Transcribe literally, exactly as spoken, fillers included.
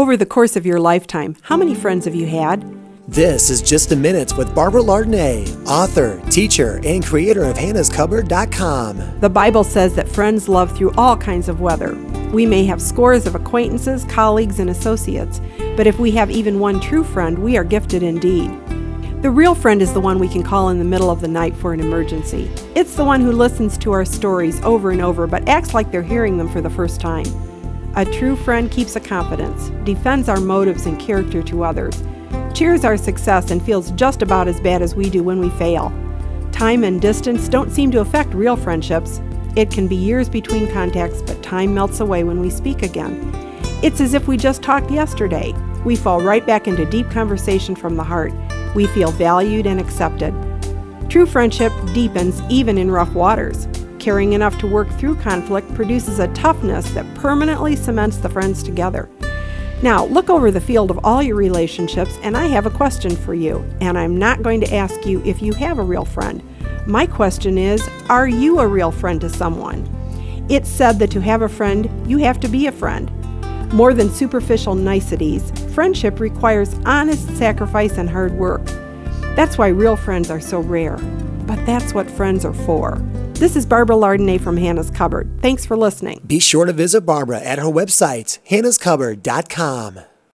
Over the course of your lifetime, how many friends have you had? This is Just a Minute with Barbara Lardonay, author, teacher, and creator of Hannah's Cupboard dot com. The Bible says that friends love through all kinds of weather. We may have scores of acquaintances, colleagues, and associates, but if we have even one true friend, we are gifted indeed. The real friend is the one we can call in the middle of the night for an emergency. It's the one who listens to our stories over and over but acts like they're hearing them for the first time. A true friend keeps a confidence, defends our motives and character to others, cheers our success, and feels just about as bad as we do when we fail. Time and distance don't seem to affect real friendships. It can be years between contacts, but time melts away when we speak again. It's as if we just talked yesterday. We fall right back into deep conversation from the heart. We feel valued and accepted. True friendship deepens even in rough waters. Caring enough to work through conflict produces a toughness that permanently cements the friends together. Now, look over the field of all your relationships, and I have a question for you. And I'm not going to ask you if you have a real friend. My question is, are you a real friend to someone? It's said that to have a friend, you have to be a friend. More than superficial niceties, friendship requires honest sacrifice and hard work. That's why real friends are so rare. But that's what friends are for. This is Barbara Lardonay from Hannah's Cupboard. Thanks for listening. Be sure to visit Barbara at her website, Hannah's Cupboard dot com.